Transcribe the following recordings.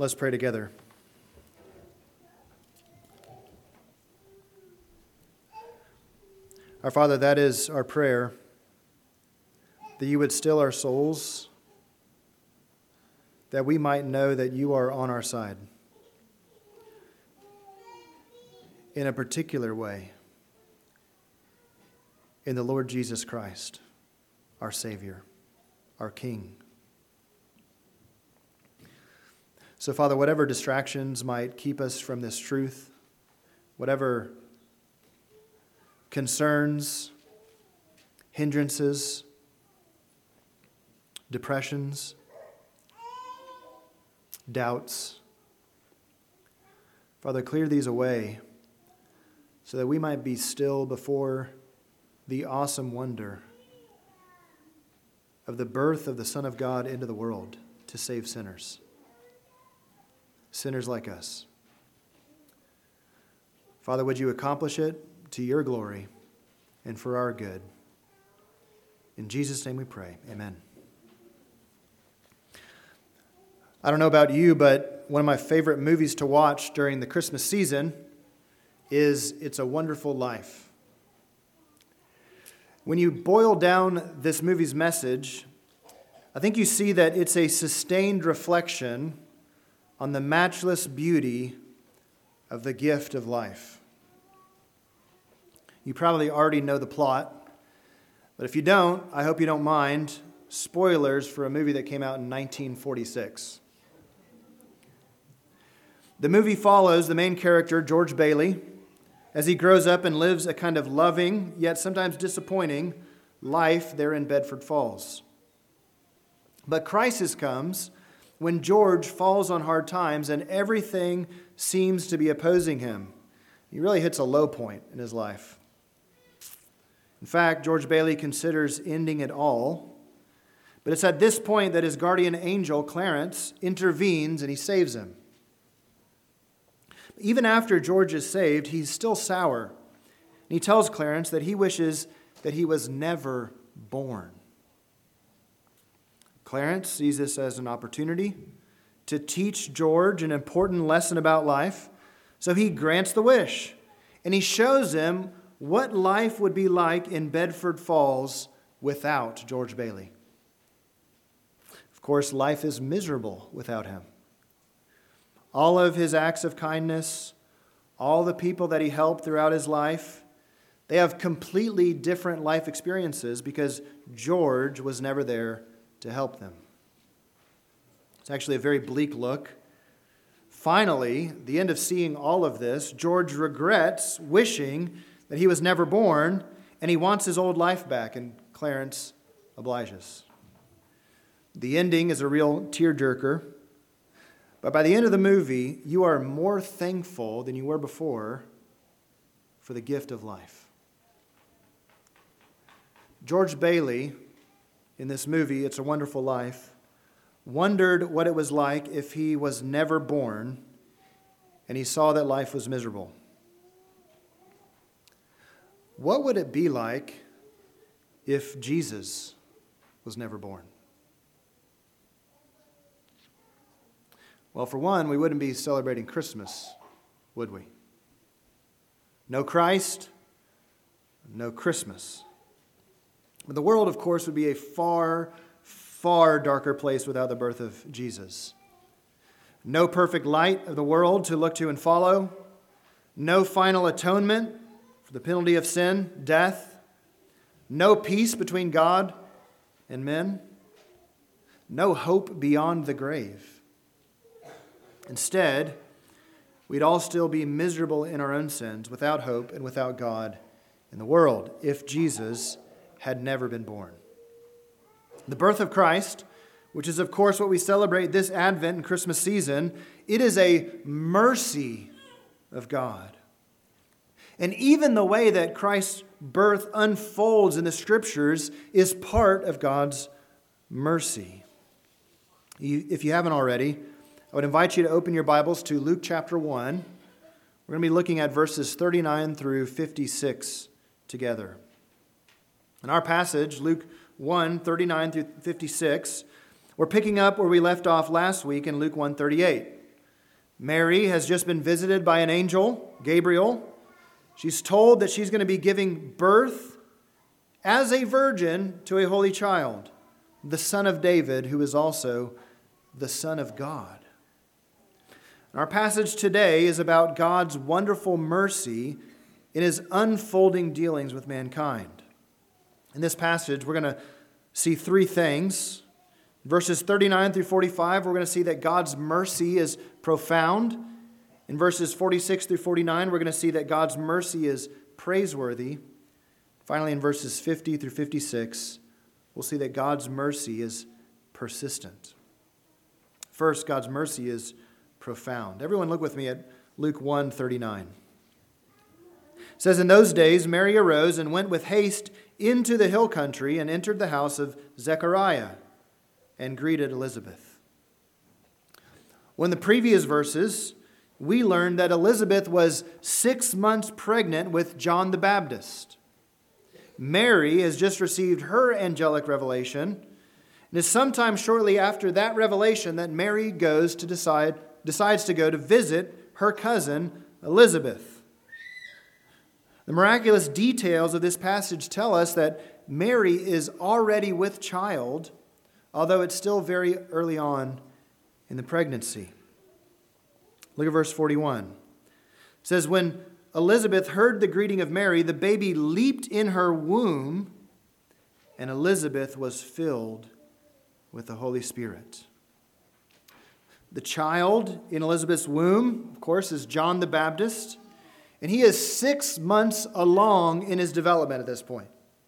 Let's pray together. Our Father, that is our prayer, that you would still our souls, that we might know that you are on our side in a particular way, in the Lord Jesus Christ, our Savior, our King. So, Father, whatever distractions might keep us from this truth, whatever concerns, hindrances, depressions, doubts, Father, clear these away so that we might be still before the awesome wonder of the birth of the Son of God into the world to save sinners like us. Father, would you accomplish it to your glory and for our good? In Jesus' name we pray. Amen. I don't know about you, but one of my favorite movies to watch during the Christmas season is It's a Wonderful Life. When you boil down this movie's message, I think you see that it's a sustained reflection on the matchless beauty of the gift of life. You probably already know the plot, but if you don't, I hope you don't mind spoilers for a movie that came out in 1946. The movie follows the main character, George Bailey, as he grows up and lives a kind of loving, yet sometimes disappointing, life there in Bedford Falls. But crisis comes when George falls on hard times and everything seems to be opposing him. He really hits a low point in his life. In fact, George Bailey considers ending it all, but it's at this point that his guardian angel, Clarence, intervenes and he saves him. Even after George is saved, he's still sour. And he tells Clarence that he wishes that he was never born. Clarence sees this as an opportunity to teach George an important lesson about life, so he grants the wish, and he shows him what life would be like in Bedford Falls without George Bailey. Of course, life is miserable without him. All of his acts of kindness, all the people that he helped throughout his life, they have completely different life experiences because George was never there to help them. It's actually a very bleak look. Finally, the end of seeing all of this, George regrets wishing that he was never born, and he wants his old life back, and Clarence obliges. The ending is a real tearjerker. But by the end of the movie, you are more thankful than you were before for the gift of life. George Bailey, in this movie, It's a Wonderful Life, wondered what it was like if he was never born and he saw that life was miserable. What would it be like if Jesus was never born? Well, for one, we wouldn't be celebrating Christmas, would we? No Christ, no Christmas. But the world, of course, would be a far, far darker place without the birth of Jesus. No perfect light of the world to look to and follow. No final atonement for the penalty of sin, death. No peace between God and men. No hope beyond the grave. Instead, we'd all still be miserable in our own sins, without hope and without God in the world, if Jesus had never been born. The birth of Christ, which is, of course, what we celebrate this Advent and Christmas season, it is a mercy of God. And even the way that Christ's birth unfolds in the Scriptures is part of God's mercy. If you haven't already, I would invite you to open your Bibles to Luke chapter 1. We're going to be looking at verses 39 through 56 together. In our passage, Luke 1, 39 through 56, we're picking up where we left off last week in Luke 1:38. Mary has just been visited by an angel, Gabriel. She's told that she's going to be giving birth as a virgin to a holy child, the Son of David, who is also the Son of God. Our passage today is about God's wonderful mercy in his unfolding dealings with mankind. In this passage, we're going to see three things. Verses 39 through 45, we're going to see that God's mercy is profound. In verses 46 through 49, we're going to see that God's mercy is praiseworthy. Finally, in verses 50 through 56, we'll see that God's mercy is persistent. First, God's mercy is profound. Everyone look with me at Luke 1:39. It says, "In those days Mary arose and went with haste into the hill country and entered the house of Zechariah and greeted Elizabeth." Well, in the previous verses, we learned that Elizabeth was 6 months pregnant with John the Baptist. Mary has just received her angelic revelation, and it's sometime shortly after that revelation that Mary decides to go to visit her cousin Elizabeth. The miraculous details of this passage tell us that Mary is already with child, although it's still very early on in the pregnancy. Look at verse 41. It says, "When Elizabeth heard the greeting of Mary, the baby leaped in her womb, and Elizabeth was filled with the Holy Spirit." The child in Elizabeth's womb, of course, is John the Baptist, and he is 6 months along in his development at this point.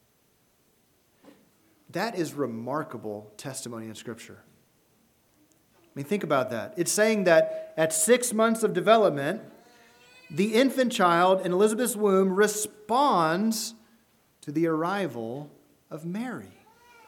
That is remarkable testimony in Scripture. I mean, think about that. It's saying that at 6 months of development, the infant child in Elizabeth's womb responds to the arrival of Mary.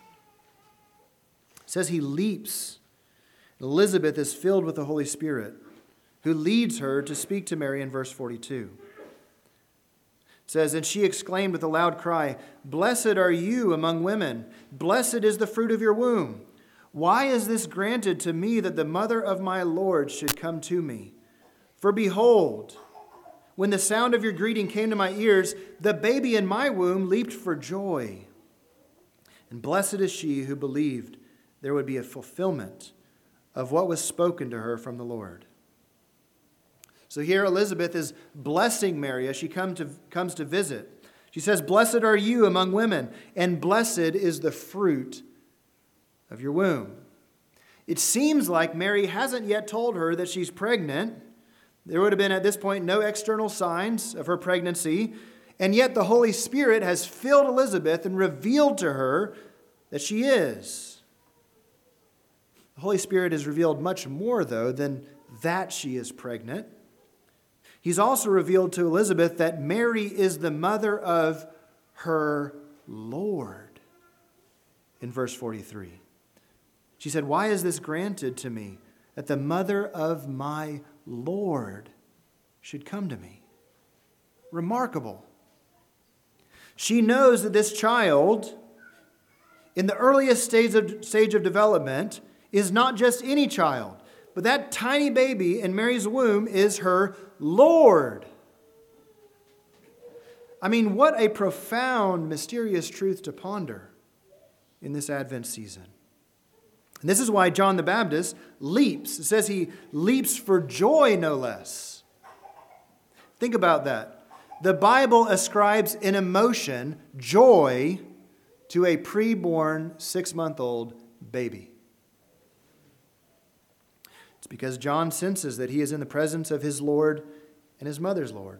It says he leaps. Elizabeth is filled with the Holy Spirit, who leads her to speak to Mary in verse 42. It says, "And she exclaimed with a loud cry, 'Blessed are you among women. Blessed is the fruit of your womb. Why is this granted to me that the mother of my Lord should come to me? For behold, when the sound of your greeting came to my ears, the baby in my womb leaped for joy. And blessed is she who believed there would be a fulfillment of what was spoken to her from the Lord.'" So here Elizabeth is blessing Mary as she comes to visit. She says, "Blessed are you among women, and blessed is the fruit of your womb." It seems like Mary hasn't yet told her that she's pregnant. There would have been at this point no external signs of her pregnancy, and yet the Holy Spirit has filled Elizabeth and revealed to her that she is. The Holy Spirit has revealed much more, though, than that she is pregnant. He's also revealed to Elizabeth that Mary is the mother of her Lord. In verse 43, she said, "Why is this granted to me, that the mother of my Lord should come to me?" Remarkable. She knows that this child, in the earliest stage of development, is not just any child, but that tiny baby in Mary's womb is her Lord. I mean, what a profound, mysterious truth to ponder in this Advent season. And this is why John the Baptist leaps. It says he leaps for joy, no less. Think about that. The Bible ascribes an emotion, joy, to a preborn 6-month-old baby. It's because John senses that he is in the presence of his Lord and his mother's Lord.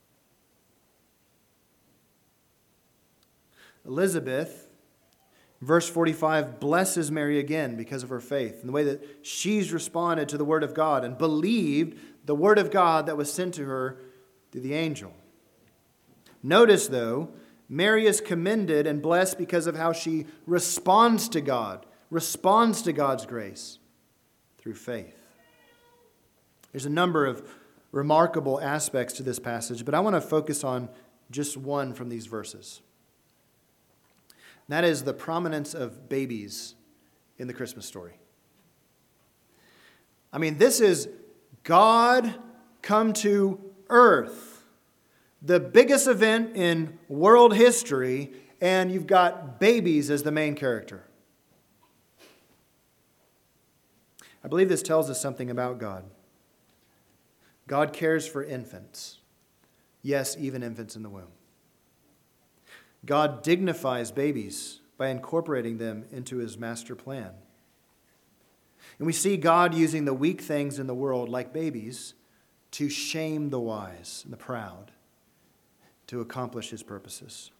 Elizabeth, verse 45, blesses Mary again because of her faith and the way that she's responded to the Word of God and believed the Word of God that was sent to her through the angel. Notice, though, Mary is commended and blessed because of how she responds to God, responds to God's grace through faith. There's a number of remarkable aspects to this passage, but I want to focus on just one from these verses. And that is the prominence of babies in the Christmas story. I mean, this is God come to earth, the biggest event in world history, and you've got babies as the main character. I believe this tells us something about God. God cares for infants. Yes, even infants in the womb. God dignifies babies by incorporating them into his master plan. And we see God using the weak things in the world, like babies, to shame the wise and the proud, to accomplish his purposes.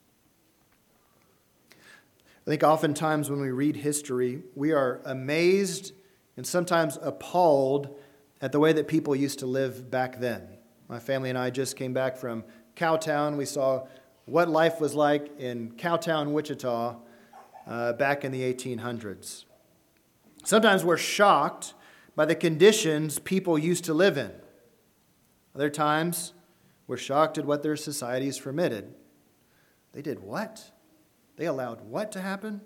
I think oftentimes when we read history, we are amazed and sometimes appalled at the way that people used to live back then. My family and I just came back from Cowtown. We saw what life was like in Cowtown, Wichita, back in the 1800s. Sometimes we're shocked by the conditions people used to live in. Other times, we're shocked at what their societies permitted. They did what? They allowed what to happen?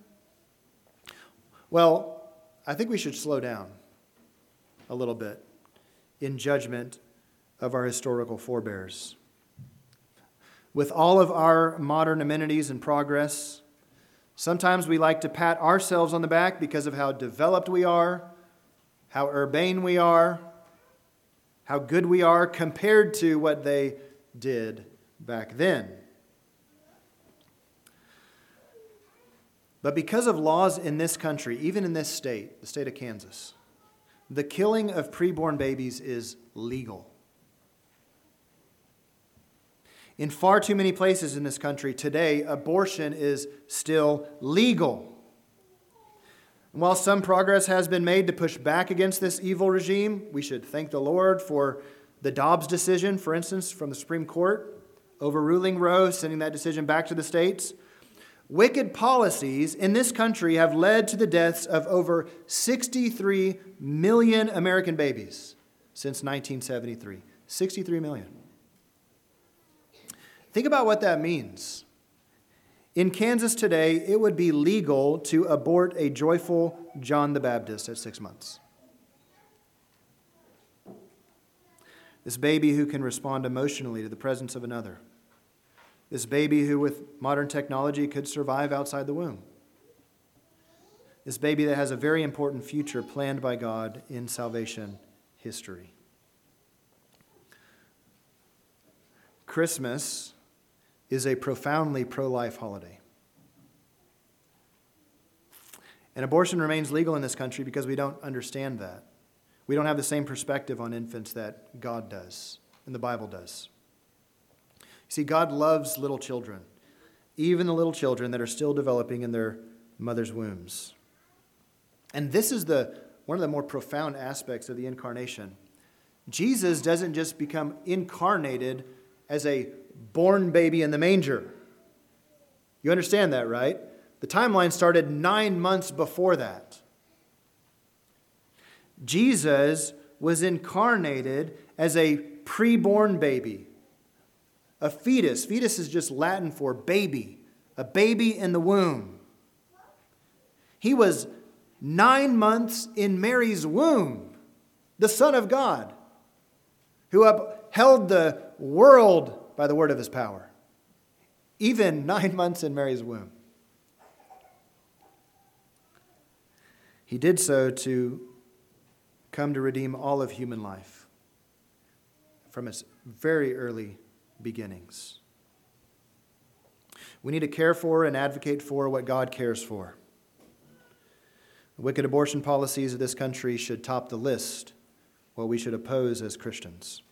Well, I think we should slow down a little bit in judgment of our historical forebears. With all of our modern amenities and progress, sometimes we like to pat ourselves on the back because of how developed we are, how urbane we are, how good we are compared to what they did back then. But because of laws in this country, even in this state, the state of Kansas, the killing of preborn babies is legal. In far too many places in this country today, abortion is still legal. And while some progress has been made to push back against this evil regime, we should thank the Lord for the Dobbs decision, for instance, from the Supreme Court, overruling Roe, sending that decision back to the states. Wicked policies in this country have led to the deaths of over 63 million American babies since 1973. 63 million. Think about what that means. In Kansas today, it would be legal to abort a joyful John the Baptist at 6 months. This baby who can respond emotionally to the presence of another. This baby who, with modern technology, could survive outside the womb. This baby that has a very important future planned by God in salvation history. Christmas is a profoundly pro-life holiday. And abortion remains legal in this country because we don't understand that. We don't have the same perspective on infants that God does and the Bible does. See, God loves little children, even the little children that are still developing in their mother's wombs. And this is one of the more profound aspects of the incarnation. Jesus doesn't just become incarnated as a born baby in the manger. You understand that, right? The timeline started 9 months before that. Jesus was incarnated as a preborn baby. A fetus. Fetus is just Latin for baby. A baby in the womb. He was 9 months in Mary's womb. The Son of God, who upheld the world by the word of his power. Even 9 months in Mary's womb. He did so to come to redeem all of human life from its very early beginnings. We need to care for and advocate for what God cares for. The wicked abortion policies of this country should top the list, what we should oppose as Christians.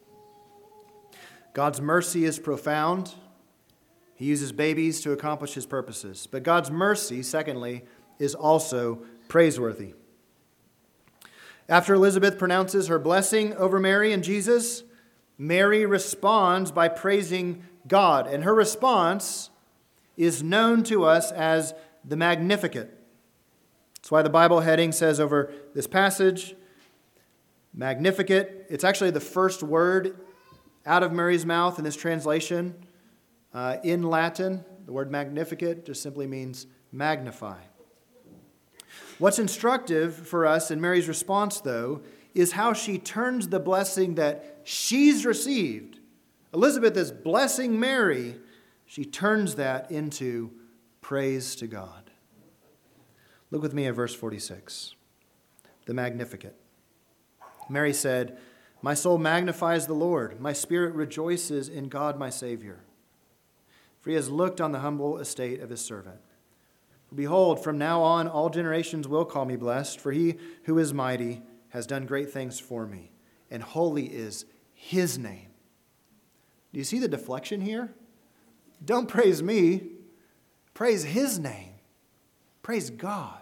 God's mercy is profound. He uses babies to accomplish his purposes. But God's mercy, secondly, is also praiseworthy. After Elizabeth pronounces her blessing over Mary and Jesus, Mary responds by praising God. And her response is known to us as the Magnificat. That's why the Bible heading says over this passage, Magnificat. It's actually the first word out of Mary's mouth in this translation. In Latin, the word Magnificat just simply means magnify. What's instructive for us in Mary's response, though, is how she turns the blessing that she's received. Elizabeth is blessing Mary. She turns that into praise to God. Look with me at verse 46, the Magnificat. Mary said, "My soul magnifies the Lord. My spirit rejoices in God my Savior. For he has looked on the humble estate of his servant. For behold, from now on all generations will call me blessed, for he who is mighty has done great things for me, and holy is his name." Do you see the deflection here? Don't praise me. Praise his name. Praise God.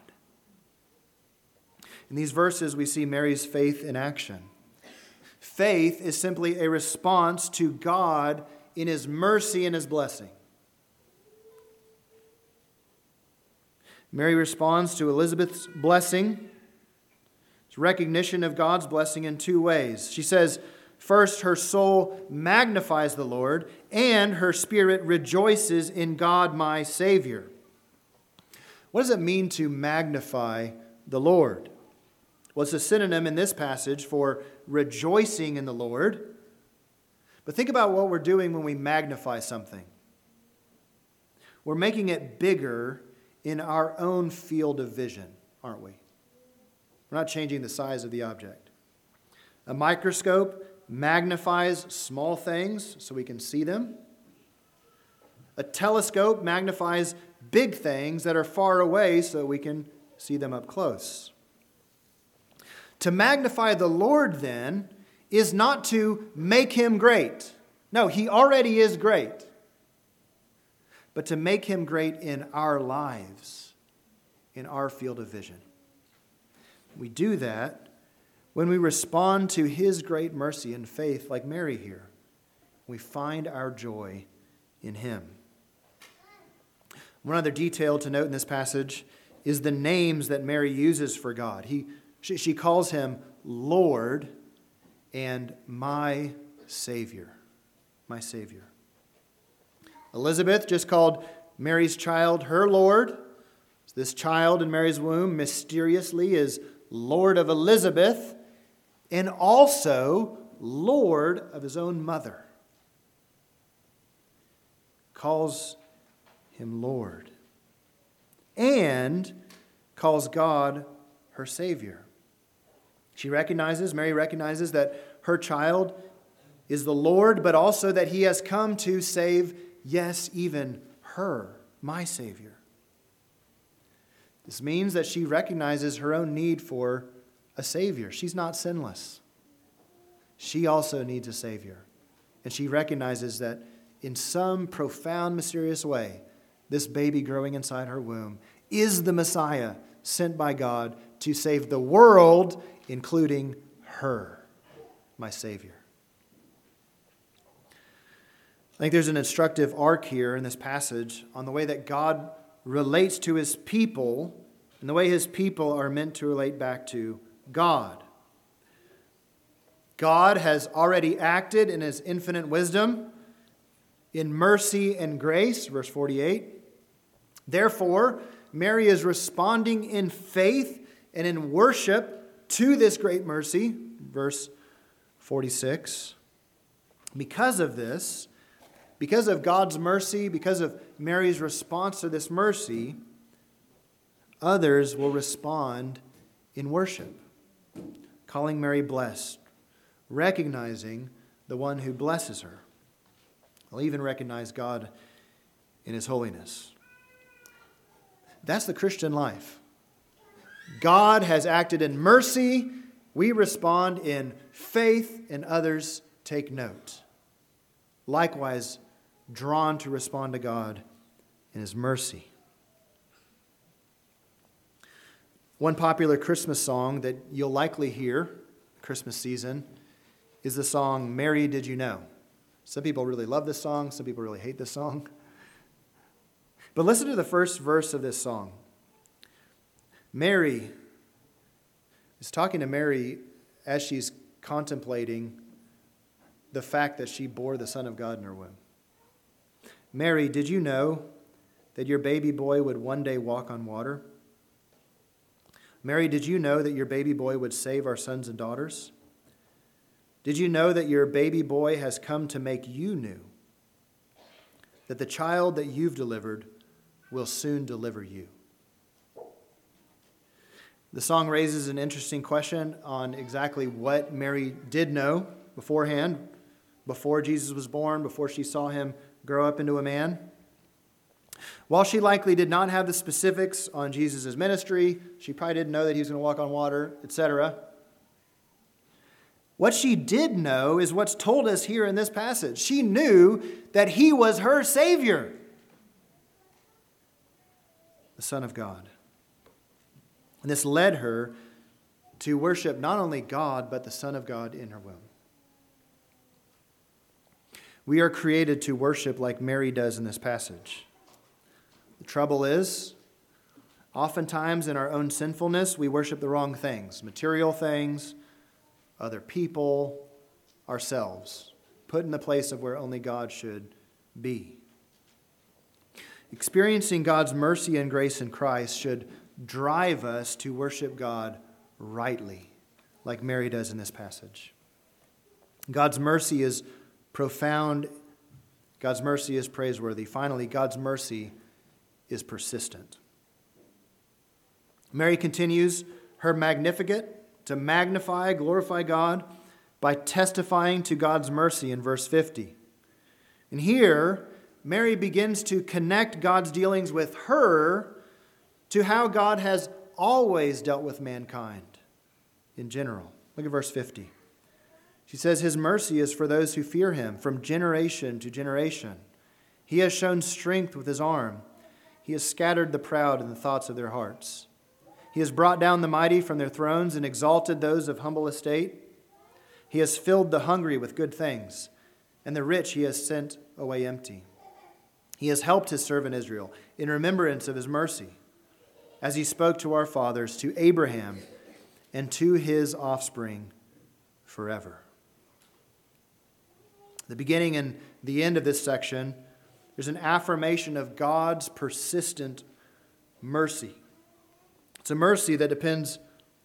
In these verses, we see Mary's faith in action. Faith is simply a response to God in his mercy and his blessing. Mary responds to Elizabeth's blessing. It's recognition of God's blessing in two ways. She says, first, her soul magnifies the Lord, and her spirit rejoices in God my Savior. What does it mean to magnify the Lord? Well, it's a synonym in this passage for rejoicing in the Lord. But think about what we're doing when we magnify something. We're making it bigger in our own field of vision, aren't we? We're not changing the size of the object. A microscope magnifies small things so we can see them. A telescope magnifies big things that are far away so we can see them up close. To magnify the Lord, then, is not to make him great. No, he already is great. But to make him great in our lives, in our field of vision. We do that when we respond to his great mercy and faith like Mary here. We find our joy in him. One other detail to note in this passage is the names that Mary uses for God. She calls him Lord and my Savior. My Savior. Elizabeth just called Mary's child her Lord. This child in Mary's womb mysteriously is Lord of Elizabeth and also Lord of his own mother. Calls him Lord and calls God her Savior. Mary recognizes that her child is the Lord, but also that he has come to save, yes, even her, my Savior. This means that she recognizes her own need for a Savior. She's not sinless. She also needs a Savior. And she recognizes that in some profound, mysterious way, this baby growing inside her womb is the Messiah sent by God to save the world, including her, my Savior. I think there's an instructive arc here in this passage on the way that God relates to his people and the way his people are meant to relate back to God. God has already acted in his infinite wisdom, in mercy and grace, verse 48. Therefore, Mary is responding in faith and in worship to this great mercy, verse 46. Because of this, because of God's mercy, because of Mary's response to this mercy, others will respond in worship, calling Mary blessed, recognizing the one who blesses her. They'll even recognize God in his holiness. That's the Christian life. God has acted in mercy. We respond in faith, and others take note. Likewise, drawn to respond to God in his mercy. One popular Christmas song that you'll likely hear Christmas season is the song, "Mary, Did You Know?" Some people really love this song. Some people really hate this song. But listen to the first verse of this song. Mary is talking to Mary as she's contemplating the fact that she bore the Son of God in her womb. Mary, did you know that your baby boy would one day walk on water? Mary, did you know that your baby boy would save our sons and daughters? Did you know that your baby boy has come to make you new? That the child that you've delivered will soon deliver you. The song raises an interesting question on exactly what Mary did know beforehand, before Jesus was born, before she saw him grow up into a man. While she likely did not have the specifics on Jesus' ministry, she probably didn't know that he was going to walk on water, etc. What she did know is what's told us here in this passage. She knew that he was her Savior, the Son of God. And this led her to worship not only God, but the Son of God in her womb. We are created to worship like Mary does in this passage. The trouble is, oftentimes in our own sinfulness, we worship the wrong things, material things, other people, ourselves, put in the place of where only God should be. Experiencing God's mercy and grace in Christ should drive us to worship God rightly, like Mary does in this passage. God's mercy is profound. God's mercy is praiseworthy. Finally, God's mercy is persistent. Mary continues her Magnificat to magnify, glorify God by testifying to God's mercy in verse 50. And here, Mary begins to connect God's dealings with her to how God has always dealt with mankind in general. Look at verse 50. She says, His mercy is for those who fear him from generation to generation. He has shown strength with his arm. He has scattered the proud in the thoughts of their hearts. He has brought down the mighty from their thrones and exalted those of humble estate. He has filled the hungry with good things, and the rich he has sent away empty. He has helped his servant Israel in remembrance of his mercy, as he spoke to our fathers, to Abraham, and to his offspring forever. The beginning and the end of this section, there's an affirmation of God's persistent mercy. It's a mercy that depends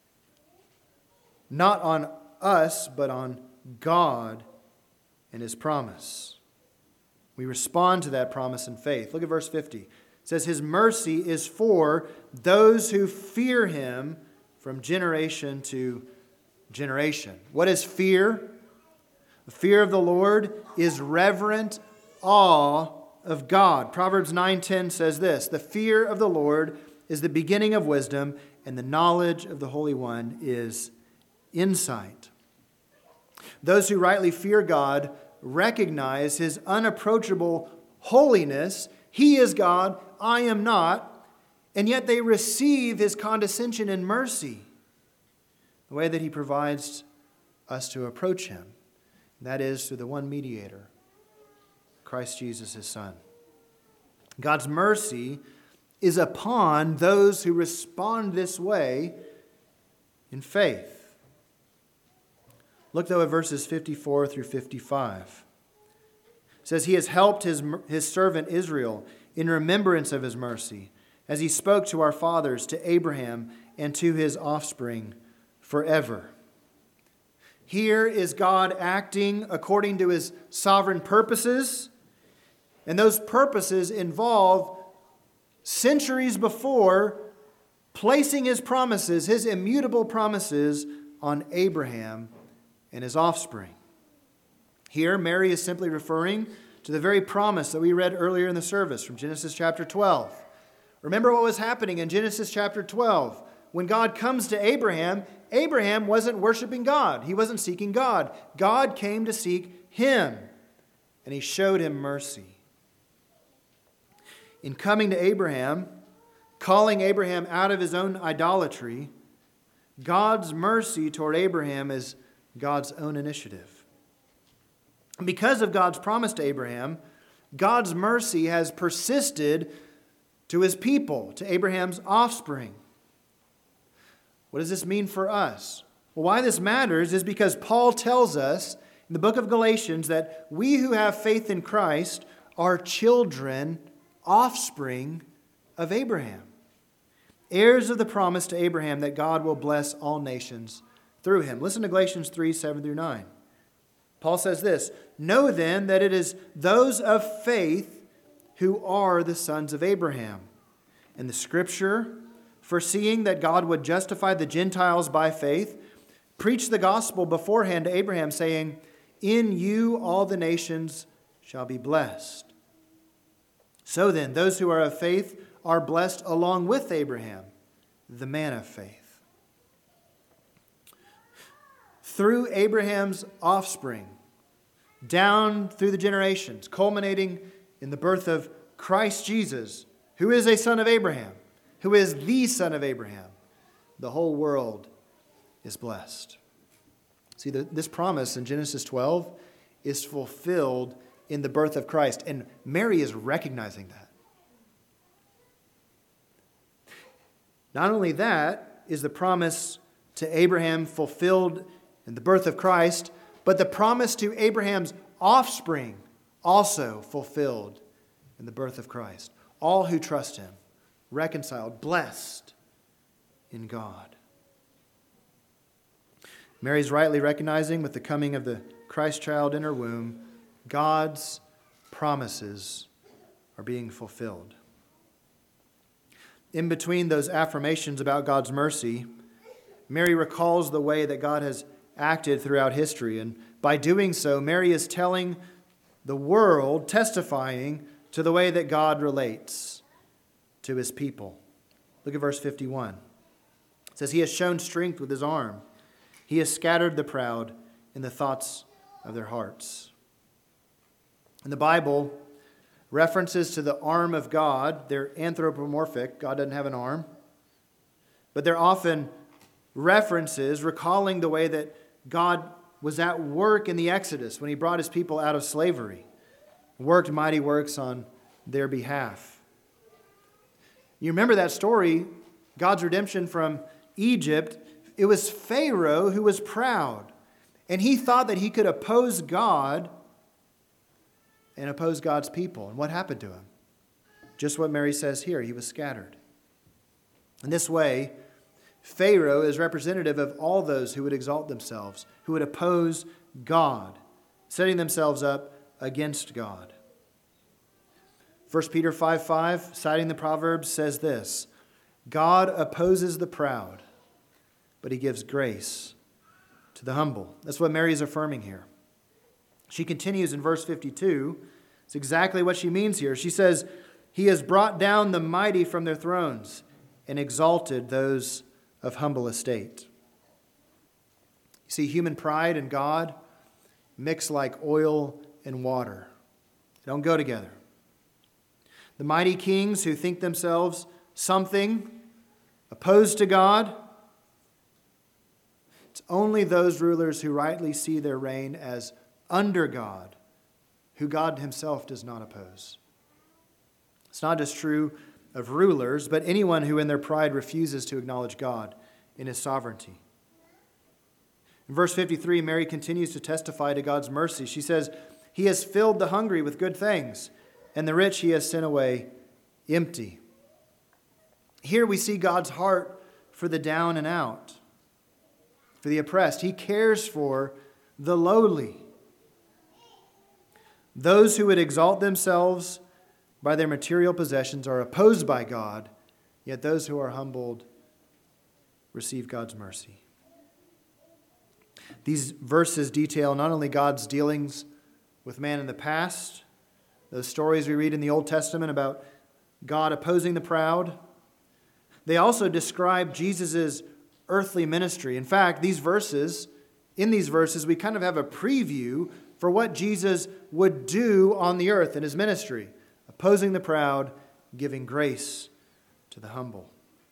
not on us, but on God and his promise. We respond to that promise in faith. Look at verse 50. It says, His mercy is for those who fear him from generation to generation. What is fear? The fear of the Lord is reverent awe of God. Proverbs 9:10 says this, The fear of the Lord is the beginning of wisdom, and the knowledge of the Holy One is insight. Those who rightly fear God recognize his unapproachable holiness. He is God, I am not, and yet they receive his condescension and mercy, the way that he provides us to approach him. That is through the one mediator, Christ Jesus, his Son. God's mercy is upon those who respond this way in faith. Look, though, at verses 54 through 55. It says, He has helped his servant Israel in remembrance of his mercy, as he spoke to our fathers, to Abraham, and to his offspring forever. Here is God acting according to his sovereign purposes, and those purposes involve centuries before placing his promises, his immutable promises, on Abraham and his offspring. Here, Mary is simply referring to the very promise that we read earlier in the service from Genesis chapter 12. Remember what was happening in Genesis chapter 12. When God comes to Abraham, Abraham wasn't worshiping God. He wasn't seeking God. God came to seek him, and he showed him mercy. In coming to Abraham, calling Abraham out of his own idolatry, God's mercy toward Abraham is God's own initiative. Because of God's promise to Abraham, God's mercy has persisted to his people, to Abraham's offspring. What does this mean for us? Well, why this matters is because Paul tells us in the book of Galatians that we who have faith in Christ are children, offspring of Abraham. heirs of the promise to Abraham that God will bless all nations through him. Listen to Galatians 3, 7 through 9. Paul says this, "Know then that it is those of faith who are the sons of Abraham. And the Scripture, foreseeing that God would justify the Gentiles by faith, preached the gospel beforehand to Abraham, saying, 'In you all the nations shall be blessed.' So then, those who are of faith are blessed along with Abraham, the man of faith." Through Abraham's offspring, down through the generations, culminating in the birth of Christ Jesus, who is a son of Abraham, who is the son of Abraham, the whole world is blessed. See, this promise in Genesis 12 is fulfilled in the birth of Christ, and Mary is recognizing that. Not only that is the promise to Abraham fulfilled in the birth of Christ, but the promise to Abraham's offspring also fulfilled in the birth of Christ. All who trust him, reconciled, blessed in God. Mary's rightly recognizing with the coming of the Christ child in her womb, God's promises are being fulfilled. In between those affirmations about God's mercy, Mary recalls the way that God has acted throughout history. And by doing so, Mary is telling the world, testifying to the way that God relates to his people. Look at verse 51. It says, "He has shown strength with his arm. He has scattered the proud in the thoughts of their hearts." In the Bible, references to the arm of God, they're anthropomorphic. God doesn't have an arm. But they're often references recalling the way that God was at work in the Exodus when he brought his people out of slavery, worked mighty works on their behalf. You remember that story, God's redemption from Egypt. It was Pharaoh who was proud, and he thought that he could oppose God and oppose God's people. And what happened to him? Just what Mary says here, he was scattered. In this way, Pharaoh is representative of all those who would exalt themselves, who would oppose God, setting themselves up against God. 1 Peter 5:5, citing the Proverbs, says this, "God opposes the proud, but he gives grace to the humble." That's what Mary is affirming here. She continues in verse 52. It's exactly what she means here. She says, "He has brought down the mighty from their thrones and exalted those of humble estate." You see, human pride and God mix like oil and water. They don't go together. The mighty kings who think themselves something opposed to God, it's only those rulers who rightly see their reign as under God, who God himself does not oppose. It's not just true of rulers, but anyone who in their pride refuses to acknowledge God in his sovereignty. In verse 53, Mary continues to testify to God's mercy. She says, "He has filled the hungry with good things, and the rich he has sent away empty." Here we see God's heart for the down and out, for the oppressed. He cares for the lowly. Those who would exalt themselves by their material possessions are opposed by God, yet those who are humbled receive God's mercy. These verses detail not only God's dealings with man in the past, those stories we read in the Old Testament about God opposing the proud, they also describe Jesus' earthly ministry. In fact, in these verses, we kind of have a preview for what Jesus would do on the earth in his ministry, opposing the proud, giving grace to the humble.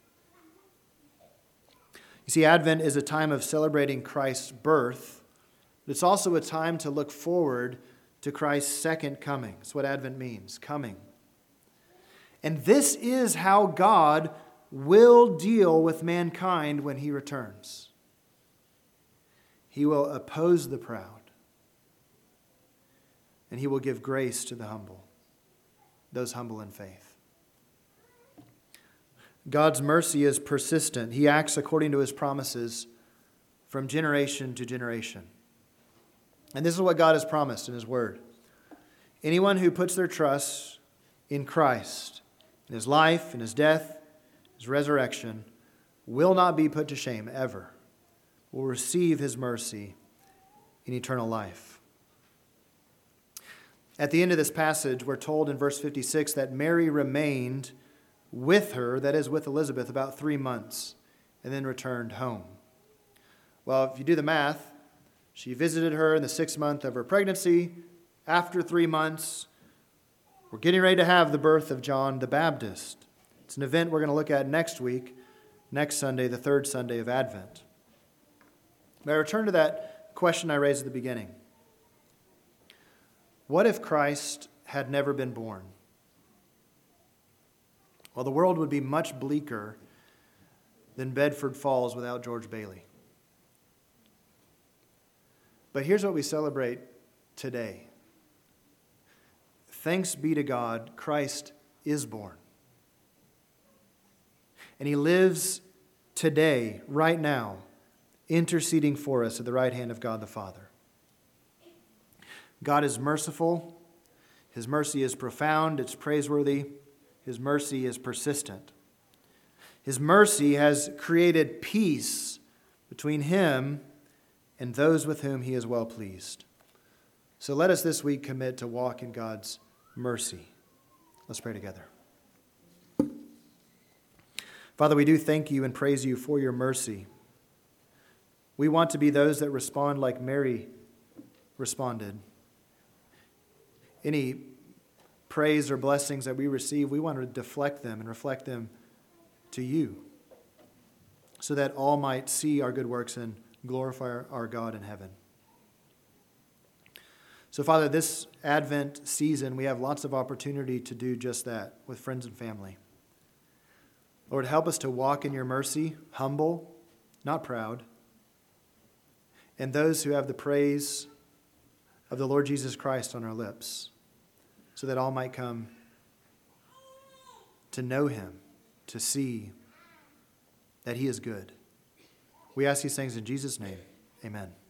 You see, Advent is a time of celebrating Christ's birth, but it's also a time to look forward to Christ's second coming. That's what Advent means, coming. And this is how God will deal with mankind when he returns. He will oppose the proud, and he will give grace to the humble, those humble in faith. God's mercy is persistent. He acts according to his promises from generation to generation. And this is what God has promised in his word. Anyone who puts their trust in Christ, in his life, in his death, his resurrection, will not be put to shame ever, will receive his mercy in eternal life. At the end of this passage, we're told in verse 56 that Mary remained with her, that is, with Elizabeth, about 3 months, and then returned home. Well, if you do the math, she visited her in the 6th month of her pregnancy. After 3 months, we're getting ready to have the birth of John the Baptist. It's an event we're going to look at next week, next Sunday, the 3rd Sunday of Advent. But I return to that question I raised at the beginning. What if Christ had never been born? Well, the world would be much bleaker than Bedford Falls without George Bailey. But here's what we celebrate today. Thanks be to God, Christ is born. And he lives today, right now, interceding for us at the right hand of God the Father. God is merciful. His mercy is profound. It's praiseworthy. His mercy is persistent. His mercy has created peace between him and those with whom he is well pleased. So let us this week commit to walk in God's mercy. Let's pray together. Father, we do thank you and praise you for your mercy. We want to be those that respond like Mary responded. Any praise or blessings that we receive, we want to deflect them and reflect them to you, so that all might see our good works and glorify our God in heaven. So, Father, this Advent season, we have lots of opportunity to do just that with friends and family. Lord, help us to walk in your mercy, humble, not proud, and those who have the praise of the Lord Jesus Christ on our lips, so that all might come to know him, to see that he is good. We ask these things in Jesus' name. Amen.